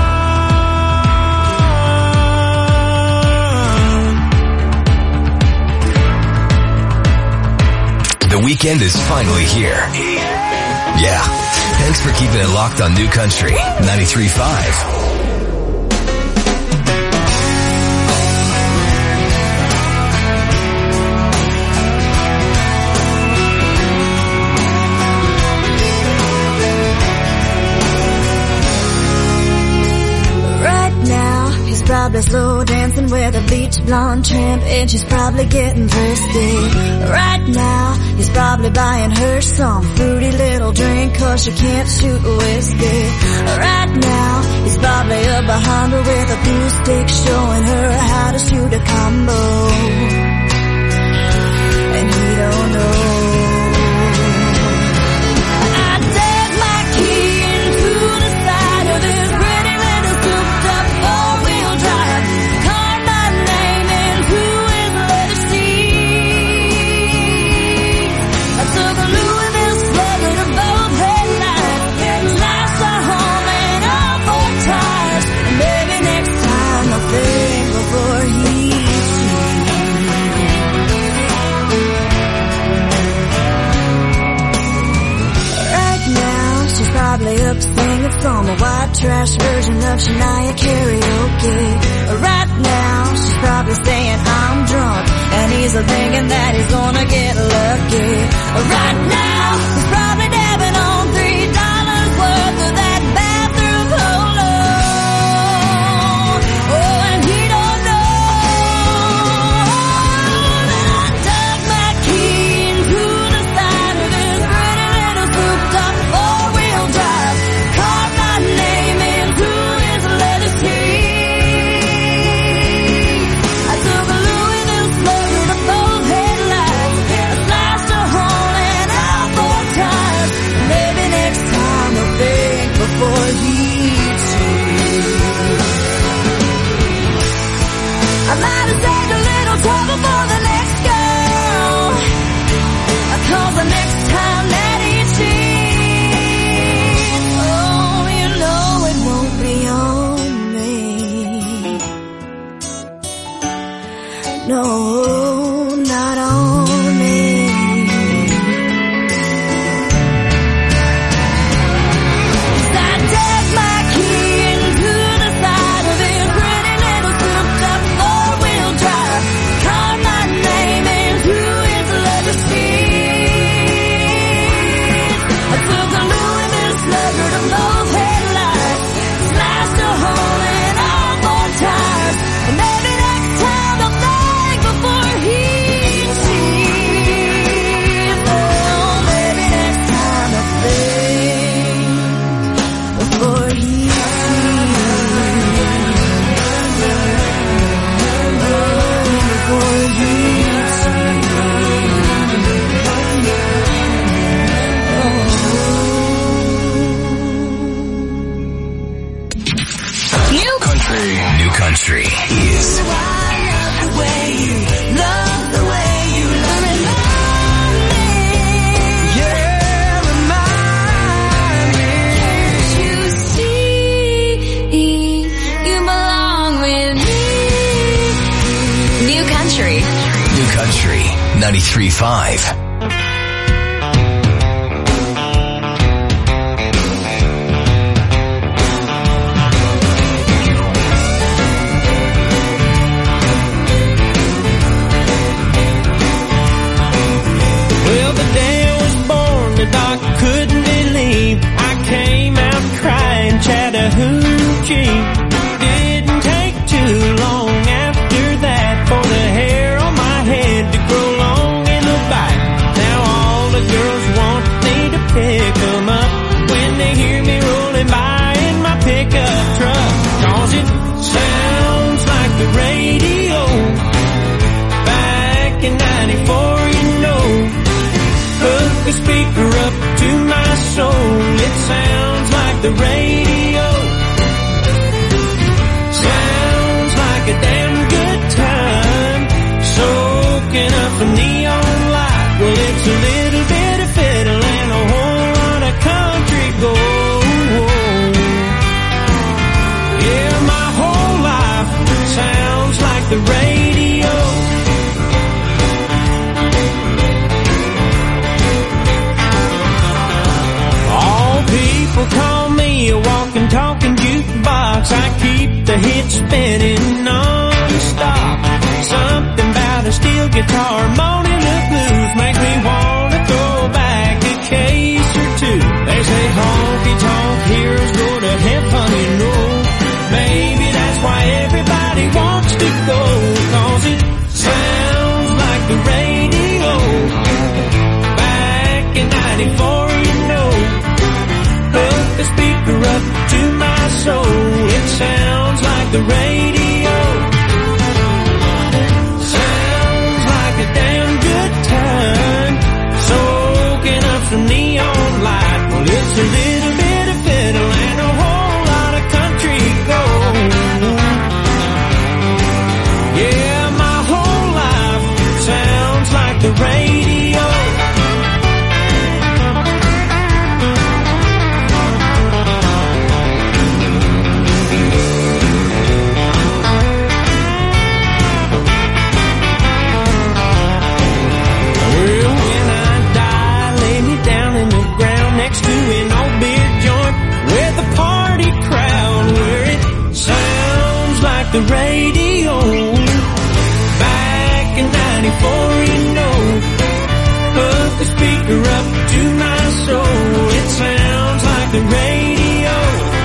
The weekend is finally here. Yeah. Thanks for keeping it locked on New Country ninety-three point five. Right now, he's probably slow dancing with a beach blonde tramp, and she's probably getting thirsty. Right now, he's probably buying her some fruity little drink, cause she can't shoot whiskey. Right now, he's probably up behind her with a glue stick, showing her how to shoot a combo. And he don't know. I dug my key into the side of this pretty little souped up four-wheel drive. Carved my name into his leather seat. I took a Louisville slugger to both headlights, slashed a home and all four tires. And maybe next time I'll think before he probably up singing from a white trash version of Shania karaoke. Right now, she's probably saying I'm drunk, and he's thinking that he's gonna get lucky. Right now, he's probably dabbing on three dollars worth of that bathroom polo. Oh, and he don't know that I dug my key into the side of his pretty little souped up four-wheel drive. Carved my name into his leather seat. I took a Louisville slugger to both headlights. I slashed ninety-three point five. Well, the day I was born, the doc couldn't believe I came out crying Chattahoochee. Didn't take too long after that for the hair on my head to grow long in the back. Now all the girls want me to pick them up when they hear me rolling by in my pickup truck. Cause it sounds like the radio back in ninety-four, you know. Hook the speaker up to my soul. It sounds like the radio. Sounds like a damn good time. Soaking up the neon light. Well, it's a little bit of fiddle and a whole lot of country gold. Yeah, my whole life sounds like the radio. People call me a walking, talking jukebox. I keep the hits spinning non-stop. Something about a steel guitar moaning the blues make me wanna throw back a case or two. They say honky tonk heroes go to heaven, you know. Maybe that's why everybody wants to go, cause it sounds like the radio back in ninety-four, you know. Hook the speaker up to my soul. It sounds like the radio. Sounds like a damn good time. Soaking up some neon light. Well, it's a little bit of fiddle and a whole lot of country gold. Yeah, my whole life sounds like the radio. To an old beer joint with a party crowd where it sounds like the radio back in ninety-four, you know. Hook the speaker up to my soul. It sounds like the radio.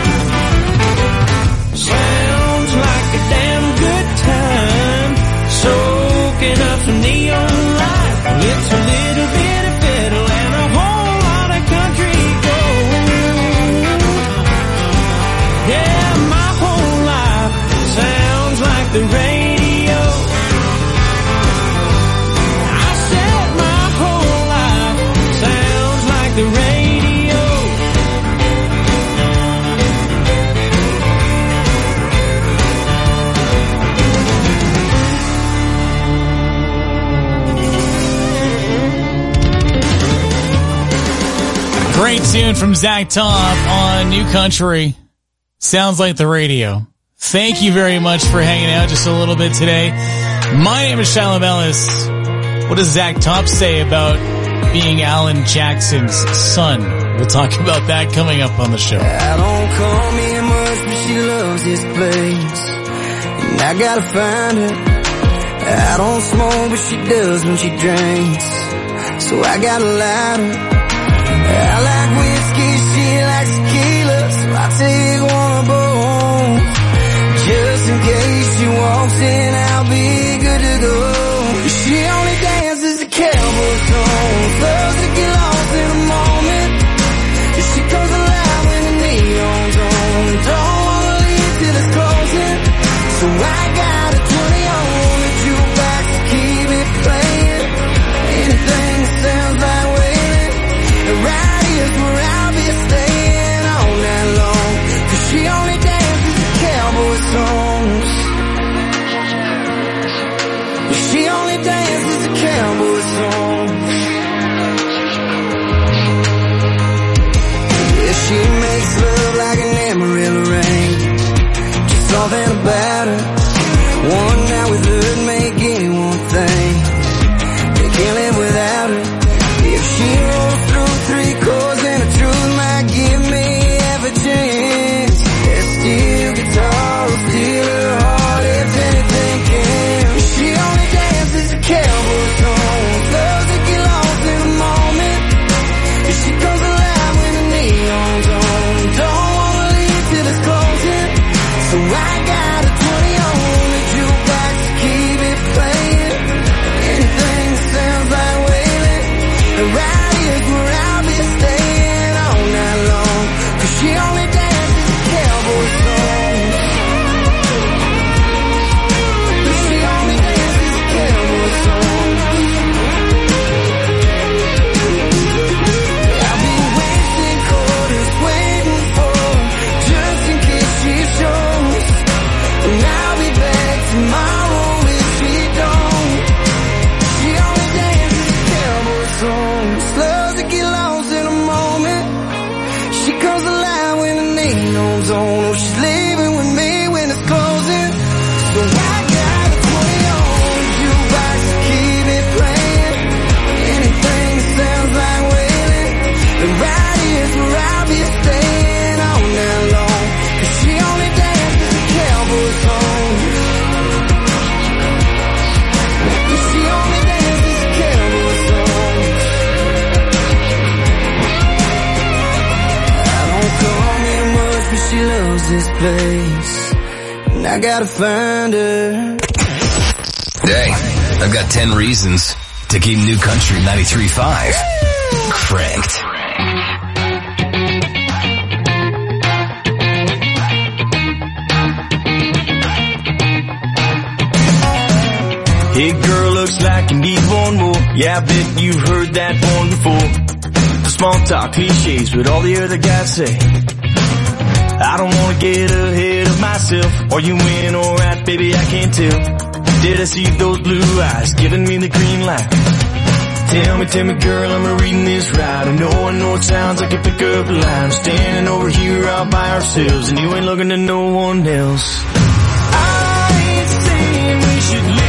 Sounds like a damn good time. Soaking up some neon light. It's a little bit of fiddle and a whole lot of country. Yeah, my whole life sounds like the radio. I said my whole life sounds like the radio. Great tune from Zach Top on New Country. Sounds like the radio. Thank you very much for hanging out just a little bit today. My name is Shiloh Ellis. What does Zach Top say about being Alan Jackson's son? We'll talk about that coming up on the show. I don't call me much, but she loves this place, and I gotta find her. I don't smoke, but she does when she drinks, so I gotta light her. I like whiskey, she likes tequila, so I take one of both. Just in case she walks in, I'll be good to go. She only dances the cowboy songs, loves to get lost in a moment. She comes alive when the neon's on, don't wanna leave till it's closing. So I got a twenty on the jukebox to keep it playing. Anything that sounds like wailing, right here's where I'll be staying all night long. Cause she only dances the cowboy songs. She only dances the And right here's where I'll be staying all night long, 'cause she only dances a cowboy song. She only dances a cowboy song. I'll be wasting quarters waiting for, just in case she shows. And I'll be back tomorrow if she don't. She only dances a cowboy song. Slows to get lost in a moment. She comes alive when the name goes on. Oh, she's leaving with me when it's closing. So I got a twenty on jukebox to keep it playing. Anything that sounds like wailing. And right here's where I'll be staying all night long, 'cause she only dances a cowboy song. She only dances a cowboy song. I don't come here much, but she loves this place, and I gotta find her. Hey, I've got ten reasons to keep New Country ninety-three point five cranked. Hey girl, looks like you need one more. Yeah, I bet you've heard that one before. The small talk cliches, what all the other guys say. I don't wanna get ahead of myself. Are you in alright, baby? I can't tell. Did I see those blue eyes giving me the green light? Tell me, tell me girl, am I reading this right? I know, I know it sounds like a pickup line. Standing over here all by ourselves, and you ain't looking to no one else. I ain't saying we should live